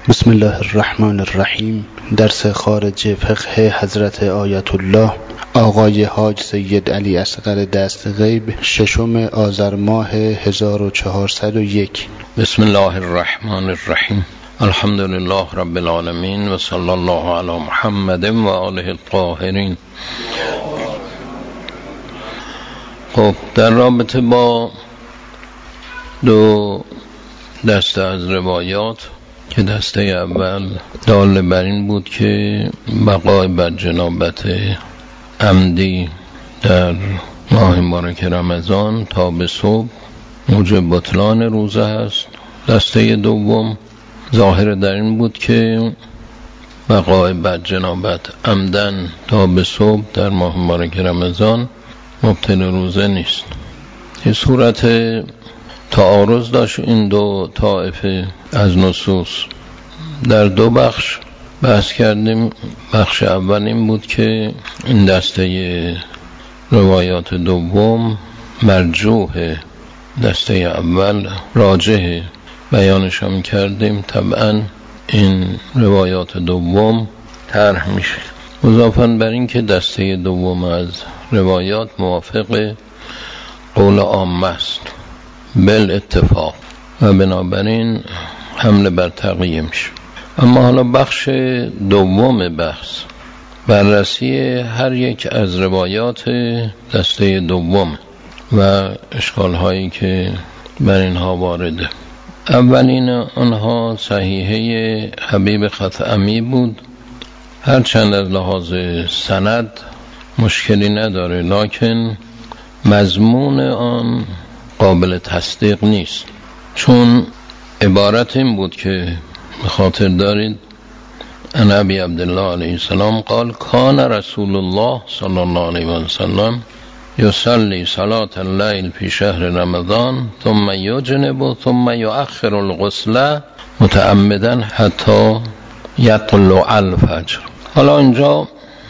بسم الله الرحمن الرحیم. درس خارج فقه حضرت آیت الله آقای حاج سید علی اصغر دستغیب، 6 آذر ماه 1401. بسم الله الرحمن الرحیم. الحمد لله رب العالمین و صلی الله علی محمد و آله الطاهرین. خب، در رابطه با دو دسته از روایات که دسته اول دال بر این بود که بقای بر جنابت عمدی در ماه مبارک رمضان تا به صبح موجب بطلان روزه است. دسته دوم ظاهر در این بود که بقای بر جنابت عمدن تا به صبح در ماه مبارک رمضان مبطل روزه نیست. این صورت تعارض داشت این دو طائفه از نصوص. در دو بخش بحث کردیم. بخش اول این بود که این دسته روایات دوم مرجوح، دسته اول راجح. بیانش هم کردیم طبعا این روایات دوم طرح میشه. اضافاً بر این که دسته دوم از روایات موافق قول عامه است بالاتفاق و بنابراین حمله بر تقیه میشه. اما حالا بخش دوم بحث بررسی هر یک از روایات دسته دوم و اشکال هایی که بر اینها وارده. اولین آنها صحیحه حبیب خطعمی بود. هرچند از لحاظ سند مشکلی نداره، لکن مضمون آن قابل تصدیق نیست، چون عبارت این بود که بخاطر دارید ان ابی عبدالله علیه السلام قال کان رسول الله صلی الله علیه و سلم یصلی صلاة اللیل فی شهر رمضان ثم یجنب ثم یؤخر الغسل متعمدا حتی یطلع الفجر. حالا اینجا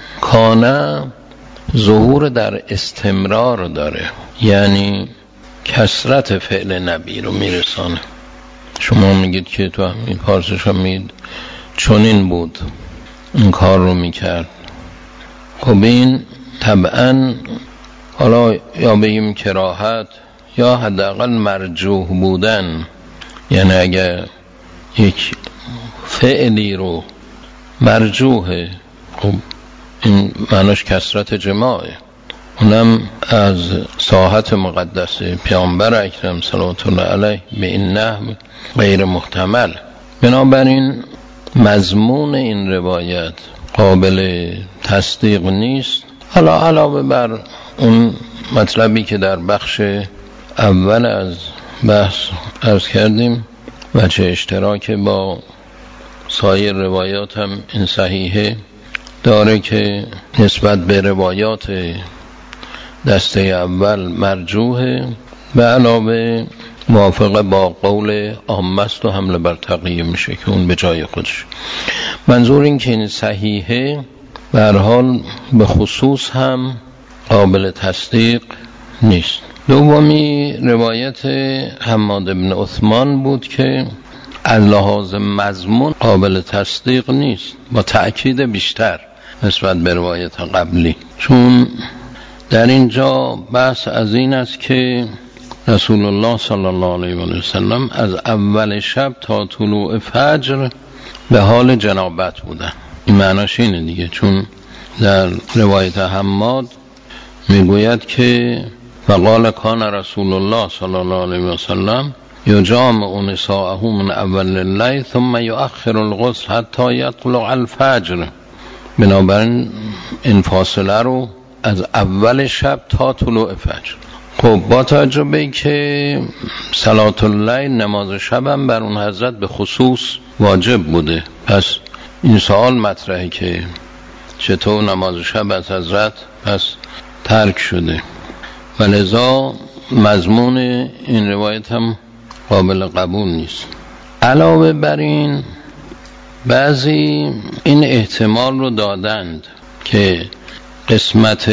کان ظهور در استمرار داره، یعنی کثرت فعل نبی رو میرسانه. شما میگید که تو همین پارسش هم میگید چون این بود این کار رو میکرد. خب این طبعا حالا یا بگیم کراهت یا حداقل مرجوح بودن، یعنی اگر یک فعلی رو مرجوحه، خب این معناش کثرت جماعه، اونم از ساحت مقدس پیامبر اکرم صلوات الله علیه به این نحو غیر محتمل. بنابراین مضمون این روایت قابل تصدیق نیست. حالا علاوه بر اون مطلبی که در بخش اول از بحث عرض کردیم، وجه اشتراک با سایر روایات هم این صحیحه داره که نسبت به روایات دسته اول مرجوحه، به علاوه موافق با قول عامه است و حمله بر تقیه میشه که اون به جای خودش. منظور این که این صحیحه به هر حال به خصوص هم قابل تصدیق نیست. دومی روایت حماد بن عثمان بود که از لحاظ مضمون قابل تصدیق نیست، با تأکید بیشتر نسبت به روایت قبلی، چون در اینجا بحث از این است که رسول الله صلی الله علیه و سلم از اول شب تا طلوع فجر به حال جنابت بودن. این معناش اینه دیگه، چون در روایت حماد میگوید که فقال کان رسول الله صلی الله علیه و سلم یجامع نساءه من اول اللیل ثم یؤخر الغسل حتی یطلع الفجر. بنابراین این فاصله رو از اول شب تا طلوع فجر. خب با توجه به که صلاة اللیل نماز شب هم بر اون حضرت به خصوص واجب بوده، پس این سوال مطرحه که چطور نماز شب از حضرت پس ترک شده، و لذا مضمون این روایت هم قابل قبول نیست. علاوه بر این بعضی این احتمال رو دادند که قسمت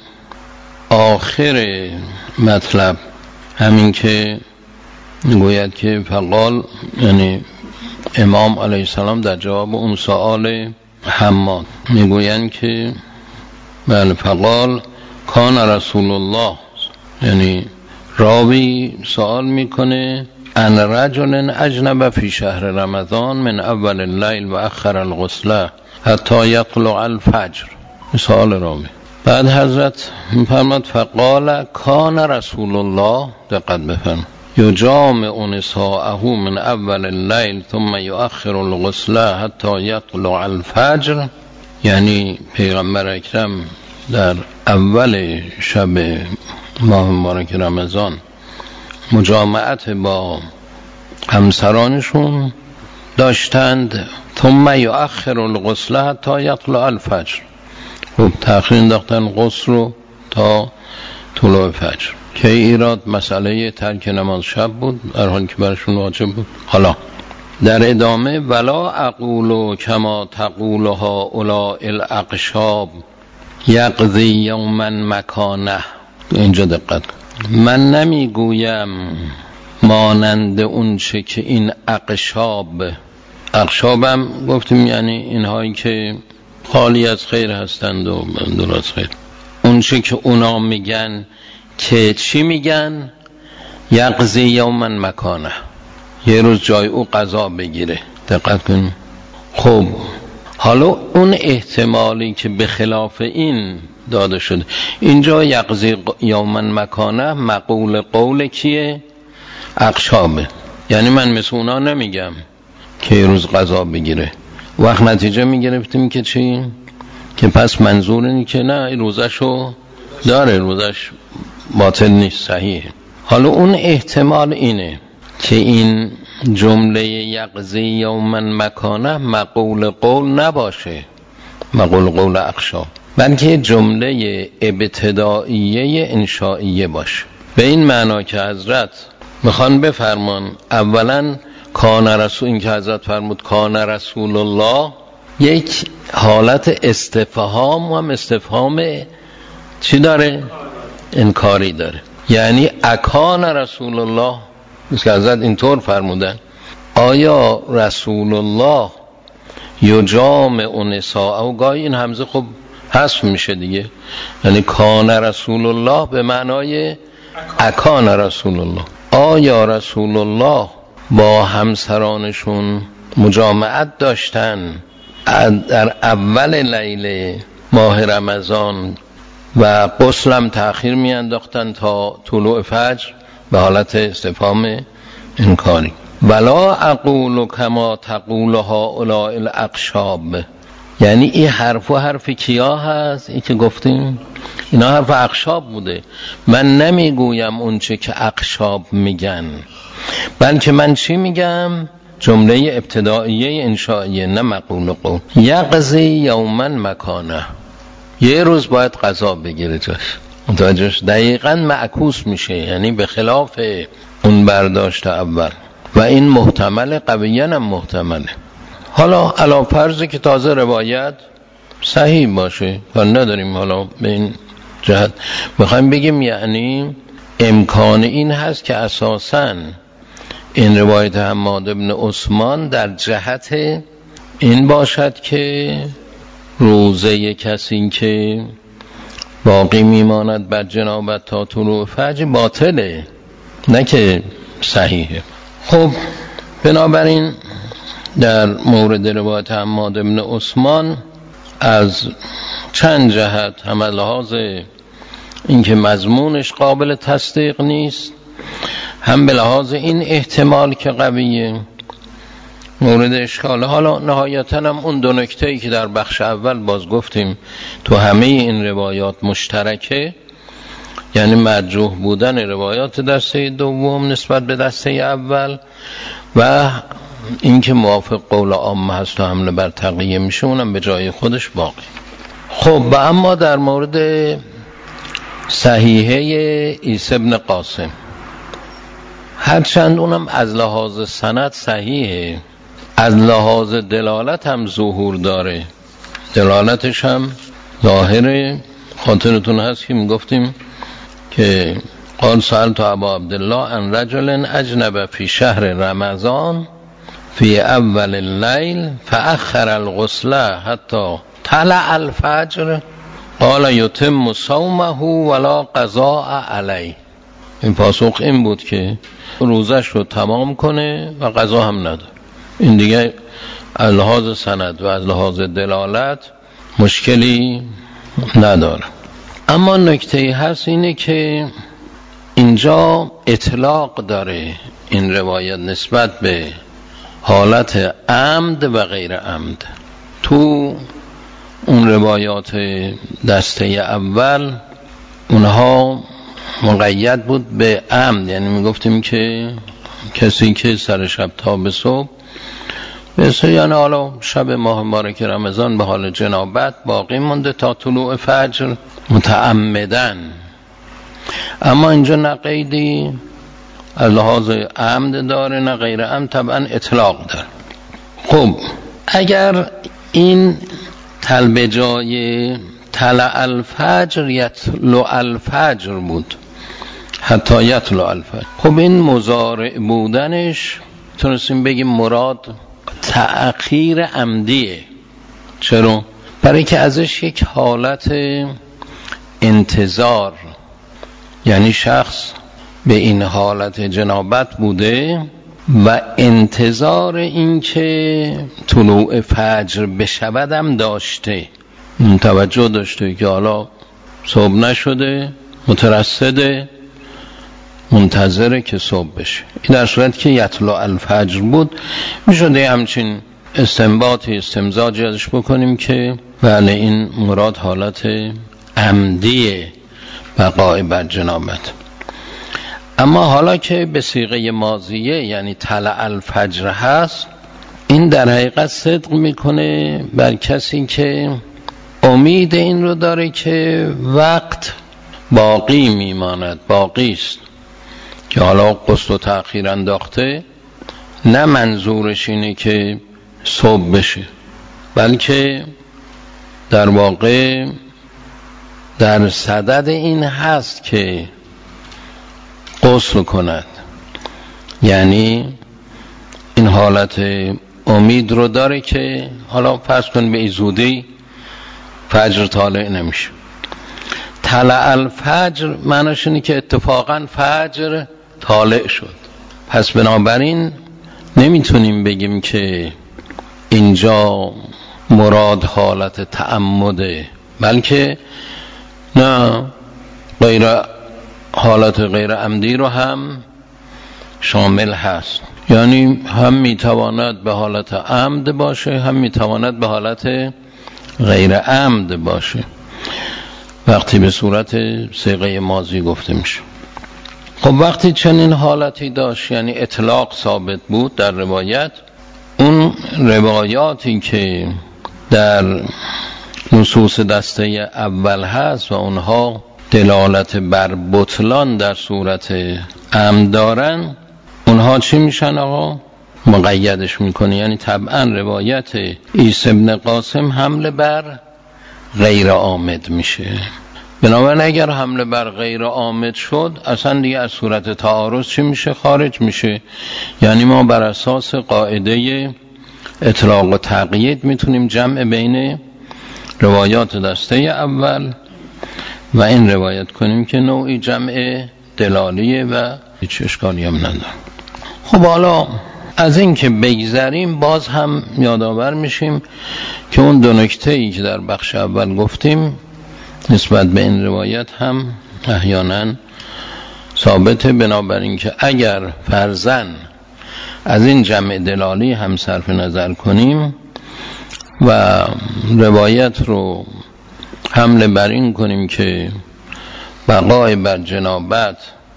آخر مطلب همین که میگوید که فقال، یعنی امام علیه السلام در جواب اون سوال حماد میگویند که بله فقال کان رسول الله، یعنی راوی سوال میکنه ان رجل اجنب فی شهر رمضان من اول اللیل و اخر الغسل حتی یطلع الفجر. سوال راوی. بعد حضرت میفرماد فقال کان رسول الله، دقت بفرمایید، یجامع نساءه من اول اللیل ثم یؤخر الغسل حتی یطلع الفجر، یعنی پیغمبر اکرم در اول شب ماه مبارک رمضان مجامعت با همسرانشون داشتند، ثم یؤخر الغسل حتی یطلع الفجر، خب تأخیر انداختن غسل رو تا طلوع فجر. که ایراد مسئله ترک نماز شب بود، در حالی که برشون واجب بود. حالا در ادامه ولا اقول کما تقول هؤلاء الاقشاب یقضی یوما مکانه. اینجا دقت کن، من نمیگویم مانند اون چه که این اقشابم گفتیم یعنی اینهایی که خالی از خیر هستند و دور از خیر، اون چه که اونا میگن که چی میگن؟ یقضی یوما مکانه، یه روز جای او قضا بگیره. دقت کن. خب حالا اون احتمالی که به خلاف این داده شده اینجا یقضی یوما مکانه مقول قول کیه؟ اقشابه. یعنی من مثل اونا نمیگم که یه روز قضا بگیره. وقت نتیجه میگرفتیم که چی؟ که پس منظور اینه که نه روزشو داره، روزش باطل نیست، صحیحه. حالا اون احتمال اینه که این جمله یقضی یوما مکانه مقول قول نباشه، مقول قول اقشاب، بلکه جمله ابتدائیه انشائیه باشه. به این معنا که حضرت میخوان بفرمان اولا کان رسول، این که حضرت فرمود کان رسول الله یک حالت استفهام و هم استفهام چی داره؟ انکاری داره. یعنی اکان رسول الله، مثل که حضرت اینطور فرمودن آیا رسول الله یجامع نساء، و گاهی این همزه خب حذف میشه دیگه، یعنی کان رسول الله به معنای اکان رسول الله، آیا رسول الله با همسرانشون مجامعت داشتن در اول لیل ماه رمضان و غسلم تأخیر میانداختن تا طلوع فجر، به حالت استفهام انکاری. ولا اقول کما تقول هؤلاء الاقشاب، یعنی این حرف و حرف کیا هست؟ این که گفتیم اینا حرف اقشاب بوده. من نمیگویم اون چه که اقشاب میگن، بلکه من چی میگم؟ جمله ابتدائیه انشائیه، نه مقول قول. یقضی یوما مکانه، یه روز باید قضا بگیره جاش. متوجهش؟ دقیقاً معکوس میشه، یعنی به خلاف اون برداشت اول، و این محتمل، قویاً هم محتمله. حالا علا فرض که تازه روایت صحیح باشه و نداریم حالا به این جهت میخوایم بگیم یعنی امکان این هست که اساساً این روایت حماد ابن عثمان در جهت این باشد که روزه کسی که باقی میماند بر جنابت تا طلوع فجر باطله، نه که صحیحه. خب بنابراین در مورد روایت حماد ابن عثمان از چند جهت، هم لحاظ اینکه مضمونش قابل تصدیق نیست، هم به لحاظ این احتمال که قویه، مورد اشکاله. حالا نهایتا هم اون دو نکته‌ای که در بخش اول باز گفتیم تو همه این روایات مشترکه، یعنی مرجوح بودن روایات دسته دوم نسبت به دسته اول و اینکه موافق قول عام هست و حمله بر تقیه میشه، اونم به جای خودش باقی. خب و اما در مورد صحیحه عیسی بن قاسم، هرچند اونم از لحاظ سند صحیحه، از لحاظ دلالت هم ظهور داره، دلالتش هم ظاهره. خاطرتون هست که میگفتیم که قال سألت ابا عبدالله عن رجل اجنب فی شهر رمضان فی اول اللیل فاخر الغسل حتی طلع الفجر قال یتم صومه ولا قضاء علیه. این پاسخ این بود که روزش رو تمام کنه و قضا هم نداره. این دیگه از لحاظ سند و از لحاظ دلالت مشکلی نداره. اما نکته هست اینه که اینجا اطلاق داره این روایت نسبت به حالت عمد و غیر عمد. تو اون روایات دسته اول اونها مقید بود به عمد، یعنی میگفتیم که کسی که سر شب تا به صبح یعنی حالا شب ماه مبارک رمضان به حال جنابت باقی مونده تا طلوع فجر متعمدن. اما اینجا نه قیدی از لحاظ عمد داره نه غیر عمد، طبعا اطلاق داره. خب اگر این به جای طلع الفجر یطلع الفجر بود حتی یطلع الفجر، خب این مضارع بودنش تونستیم بگیم مراد تأخیر عمدیه. چرا؟ برای که ازش یک حالت انتظار، یعنی شخص به این حالت جنابت بوده و انتظار این که طلوع فجر بشودم داشته، توجه داشته که حالا صبح نشده، مترصده، منتظره که صبح بشه. این در صورت که یطلع الفجر بود میشده همچین استنباطی استمزاجی ازش بکنیم که بله این مراد حالت عمدی بقای بر جنابت. اما حالا که به صیغه ماضیه یعنی طلع الفجر هست، این در حقیقت صدق میکنه بر کسی که امید این رو داره که وقت باقی میماند، باقی است، که حالا قصد و تأخیر انداخته، نه منظورش اینه که صبح بشه، بلکه در واقع در صدد این هست که غسل کند. یعنی این حالت امید رو داره که حالا فرض کن به این زودی فجر طالع نمیشه. طلع الفجر معناش اینه که اتفاقا فجر طالع شد. پس بنابراین نمیتونیم بگیم که اینجا مراد حالت تعمده، بلکه نه حالت غیر عمدی رو هم شامل هست. یعنی هم میتواند به حالت عمد باشه، هم میتواند به حالت غیر عمد باشه وقتی به صورت صیغه ماضی گفته میشه. خب وقتی چنین حالتی داشت، یعنی اطلاق ثابت بود در روایت، اون روایاتی که در نصوص دسته اول هست و اونها دلالت بر بطلان در صورت عمد دارن، اونها چی میشن آقا؟ مقیدش میکنه. یعنی طبعا روایت عیسی ابن قاسم حمله بر غیر عامد میشه. بنابراین اگر حمله بر غیر عامد شد، اصلا دیگه از صورت تعارض چی میشه؟ خارج میشه. یعنی ما بر اساس قاعده اطلاق و تقیید میتونیم جمع بین روایات دسته اول و این روایت کنیم که نوعی جمع دلالیه و هیچ اشکالی هم نداره. خب حالا از این که بگذریم، باز هم یادآور میشیم که اون دو نکته‌ای که در بخش اول گفتیم نسبت به این روایت هم احیانا ثابته. بنابراین که اگر فرضاً از این جمع دلالی هم صرف نظر کنیم و روایت رو حمله بر این کنیم که بقای بر جنابت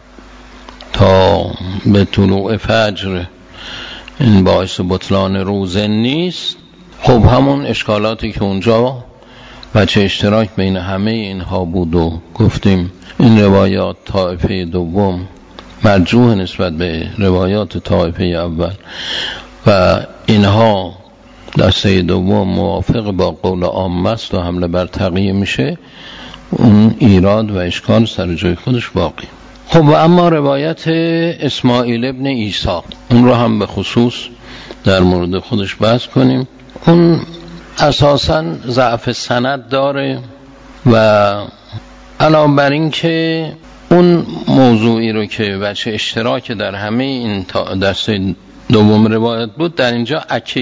تا به طلوع فجر این باعث بطلان روزه نیست، خب همون اشکالاتی که اونجا بچه اشتراک بین همه اینها بود و گفتیم این روایات طایفه دوم مرجوح نسبت به روایات طایفه اول و اینها دسته دوم موافق با قول عامه است و حمله بر تقیه میشه، اون ایراد و اشکال سر جای خودش باقی. خب و اما روایت اسماعیل ابن عیسی، اون رو هم به خصوص در مورد خودش بحث کنیم. اون اساساً ضعف سند داره و علاوه بر این که اون موضوعی رو که بچه اشتراک در همه این دسته دوم روایت بود، در اینجا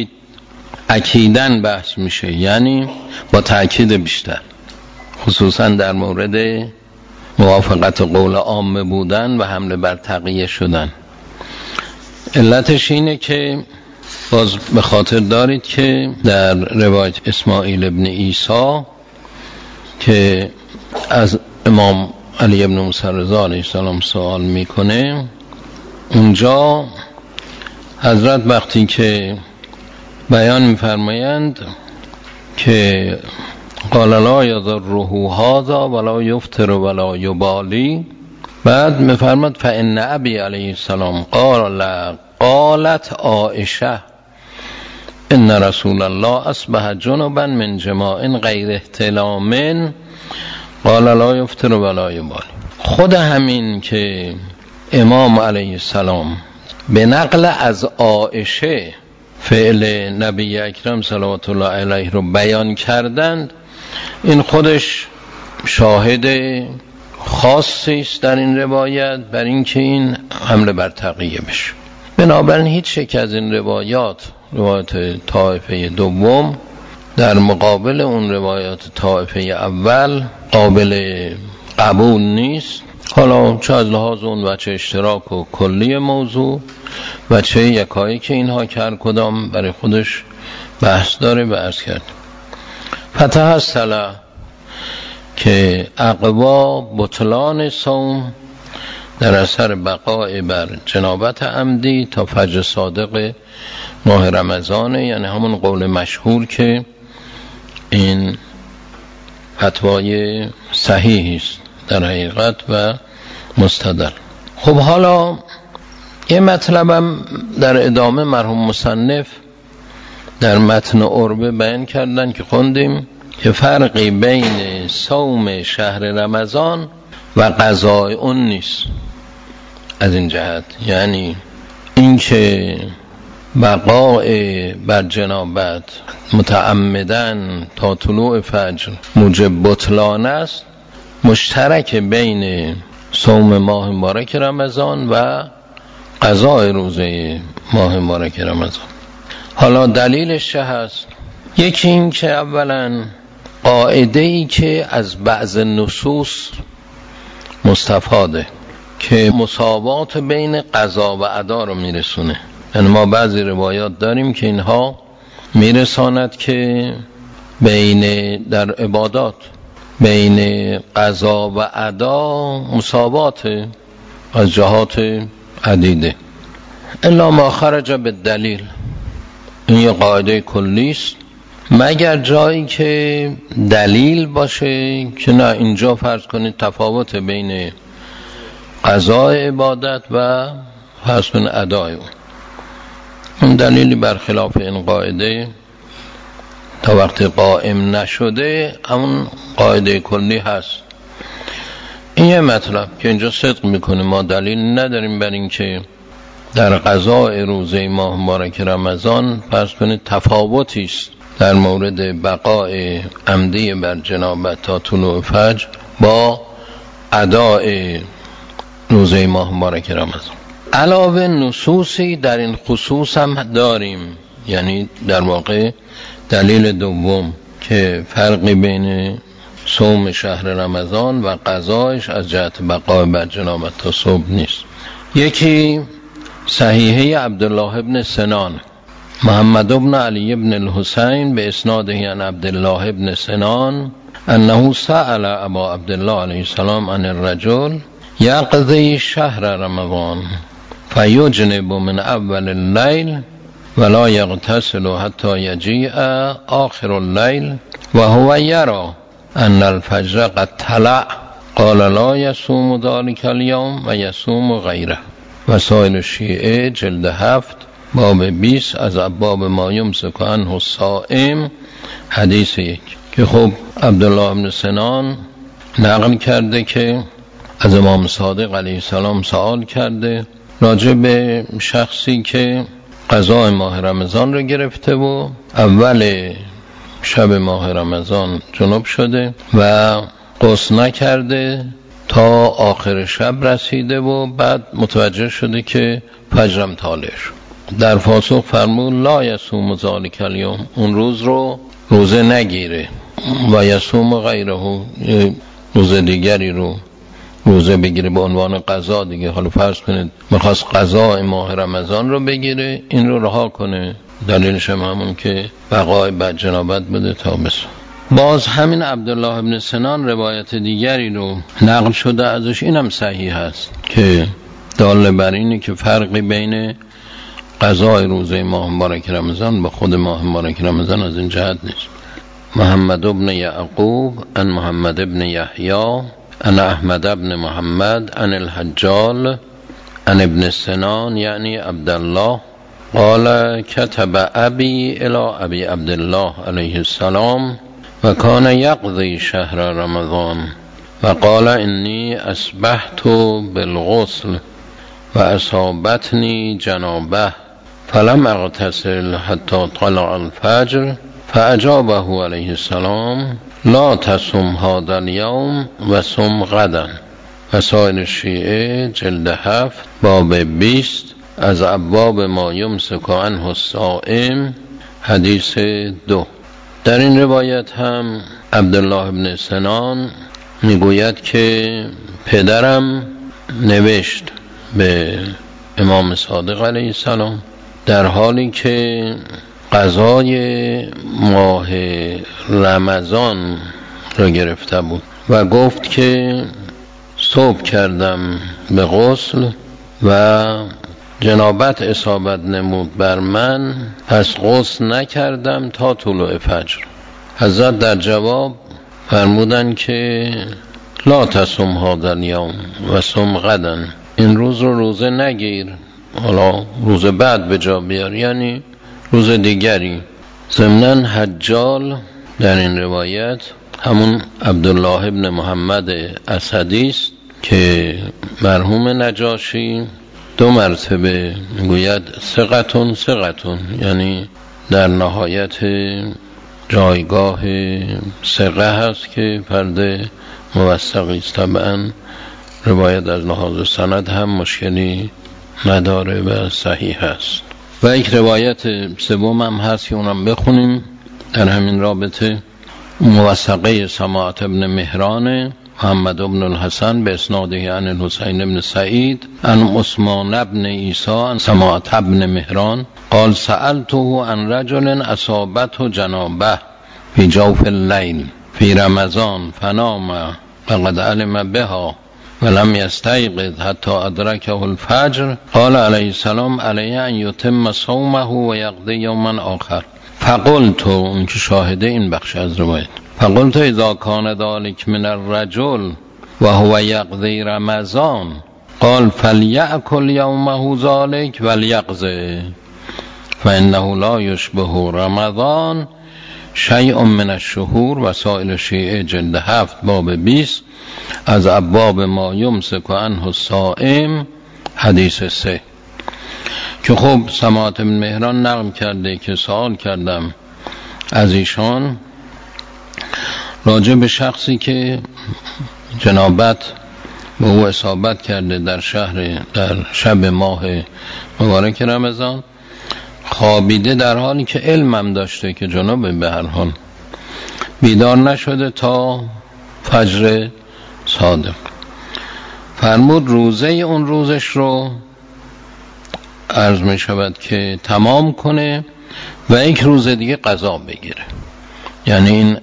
اکیدن بحث میشه، یعنی با تأکید بیشتر، خصوصا در مورد موافقت قول عامه بودن و حمله بر تقیه شدن. علتش اینه که باز به خاطر دارید که در روایت اسماعیل ابن عیسی که از امام علی ابن موسی رضا علیه السلام سوال میکنه، اونجا حضرت وقتی که بیان میفرمایند که قال لا یضره هذا ولا یفطر ولا یبالی، بعد میفرماد فان ابی علیه السلام قالت عائشه ان رسول الله اصبح جنبا من جماع غیر احتلام قال لا یفطر ولا یبالی. خود همین که امام علیه السلام به نقل از عائشه فعل نبی اکرم صلوات الله علیه رو بیان کردند، این خودش شاهد خاصی است در این روایت بر اینکه این حمله بر تقیه بشه. بنابراین هیچ یک از این روایات طایفه دوم در مقابل اون روایات طایفه اول قابل قبول نیست، حالا چه از لحاظ اون وجه اشتراک و کلی موضوع و چه یکایی که اینها هر کدام برای خودش بحث داره و عرض کرد. فتحصل که اقوا بطلان صوم در اثر بقای بر جنابت عمدی تا فجر صادق ماه رمضانه، یعنی همون قول مشهور که این فتوای صحیحی است در حقیقت و مستدل. خب حالا یه مطلبم در ادامه مرحوم مصنف در متن عربه بیان کردن که خوندیم که فرقی بین صوم شهر رمضان و قضای اون نیست. از این جهت یعنی این که بقای بر جنابت متعمدن تا طلوع فجر موجب بطلان است، مشترک بین صوم ماه مبارک رمضان و قضای روزه ماه مبارک رمضان. حالا دلیلش چه هست؟ یکی این که اولا قاعده‌ای که از بعض نصوص مستفاده که مساوات بین قضا و ادا رو میرسونه. یعنی ما بعضی روایات داریم که اینها میرساند که بین در عبادات بین قضا و ادا مساواته از جهات عدیده، الا ما خرج به دلیل. این یه قاعده کلیست مگر جایی که دلیل باشه که نه اینجا فرض کنید تفاوت بین قضای عبادت و فرض کنید ادای اون دلیلی برخلاف این قاعده تا وقتی قائم نشده همون قاعده کلی هست. این یه مطلب که اینجا صدق میکنه، ما دلیل نداریم بر این که در قضای روزه ماه مبارک رمضان فرض کنید تفاوتی است در مورد بقای عمدی بر جنابت تا طلوع فجر با ادای روزه ماه مبارک رمضان. علاوه نصوصی در این خصوص هم داریم، یعنی در واقع دلیل دوم که فرقی بین صوم شهر رمضان و قضایش از جهت بقای بر جنابت تا صبح نیست. یکی صحیحه عبدالله ابن سنان، محمد ابن علی ابن الحسین به اسناده عن عبدالله ابن سنان انه سأل ابا عبدالله علیه السلام عن الرجل یقضی شهر رمضان فیجنب من اول اللیل ولا یغتسل حتی یجیء آخر اللیل و هو یرى ان الفجر قد طلع قال لا یصوم ذلك اليوم و یصوم غیره. وسائل الشیعه جلد 7 باب 20 از باب ما یمسک عنه الصائم حدیث 1 که خب عبدالله ابن سنان نقل کرده که از امام صادق علیه السلام سوال کرده راجع به شخصی که قضای ماه رمضان رو گرفته و اول شب ماه رمضان جنوب شده و غسل نکرده تا آخر شب رسیده و بعد متوجه شده که فجرم طالع شد. در پاسخ فرمود لا یصوم ذلک الیوم، اون روز رو روزه نگیره، و یصوم غیره، روز دیگری رو روزه بگیره به عنوان قضا دیگه. حالا فرض کنید میخواست قضا ماه رمضان رو بگیره، این رو رها کنه، دلیلش هم همون که بقای بد جنابت بده تا بسا. باز همین عبدالله ابن سنان روایت دیگری رو نقل شده ازش، اینم صحیح هست که دال بر اینه که فرقی بین قضای روزه ماه مبارک رمضان با خود ماه مبارک رمضان از این جهت نیست. محمد ابن یعقوب عن محمد ابن یحیی عن احمد ابن محمد عن الحجال عن ابن سنان یعنی عبدالله قال كتب ابي الى ابي عبدالله علیه السلام و کان یقضی شهر رمضان و قال انی اصبحت بالغسل و اصابتنی جنابه فلم اغتسل حتی طلع الفجر فاجابه علیه السلام لا تصم هذا اليوم و صم غدا. وسائل شیعه جلد 7 باب 20 از ابواب ما یمسک عنه الصائم حدیث 2. در این روایت هم عبدالله ابن سنان میگوید که پدرم نوشت به امام صادق علیه السلام در حالی که قضای ماه رمضان را گرفته بود و گفت که صبح کردم به غسل و جنابت اصابت نمود بر من، پس غسل نکردم تا طلوع فجر. حضرت در جواب فرمودن که لا تصم هذا الیوم و صم غدا، این روز رو روزه نگیر، حالا روز بعد به جا بیار، یعنی روز دیگری. ضمناً حجال در این روایت همون عبدالله ابن محمد اسدی است که مرحوم نجاشی 2 مرتبه میگوید ثقتون ثقتون، یعنی در نهایت جایگاه ثقه هست که فرد موثقی است. طبعا روایت از لحاظ سند هم مشکلی نداره و صحیح هست. و یک روایت سوم هم هست که اونم بخونیم در همین رابطه. موثقه سماعت ابن مهران محمد ابن الحسن به اسناده عن الحسین ابن سعید عن عثمان ابن عیسی عن سماعت ابن مهران قال سألته عن رجل اصابته جنابه فی جوف اللیل فی رمضان فنام فقد علم بها ولم یستیقظ حتی ادرکه الفجر قال علیه السلام علیه ان یتم صومه و یقضی یوما آخر. فقلت، اون که شاهده این بخش از روایت، فقلت اذا کان ذلك من الرجل و هو یقضی رمضان قال فلیأکل یومه ذلك ولیقضی فانه لا یشبه رمضان شیء من الشهور. وسائل شیعه جلد 7 باب 20 از ابواب ما یمسک عنه الصائم حدیث 3. که خب سماعت ابن مهران نقل کرده که سوال کردم از ایشان راجع به شخصی که جنابت به او اصابت کرده در شب ماه مبارک رمضان، خوابیده در حالی که علمم داشته که جنابه، به هر حال بیدار نشده تا فجر صادق. فرمود روزه اون روزش رو عرض می شود که تمام کنه و یک روز دیگه قضا بگیره، یعنی این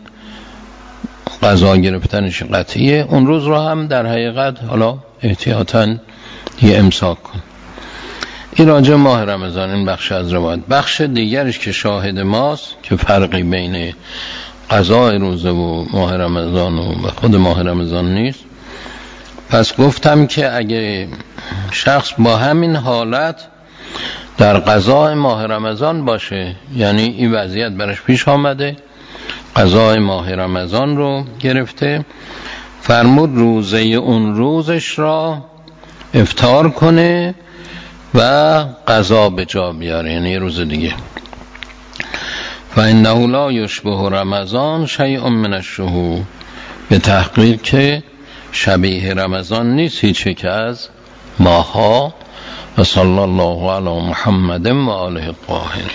قضا گرفتنش قطعیه. اون روز رو هم در حقیقت حالا احتیاطاً یه امساک کن. این راجع ماه رمضان این بخش از روایت. بخش دیگرش که شاهد ماست که فرقی بین قضای روزه و ماه رمضان و خود ماه رمضان نیست. پس گفتم که اگه شخص با همین حالت در قضای ماه رمضان باشه، یعنی این وضعیت برش پیش آمده، قضای ماه رمضان رو گرفته، فرمود روزه اون روزش را افطار کنه و قضا به جا بیاره، یعنی روز دیگه. فإنه لا یشبه رمضان شیء من الشهور، به تحقیق که شبیه رمضان نیست هیچی که از ماها. و صلی الله علی محمد و آله الطاهرین.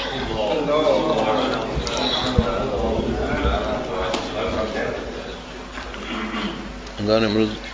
امروز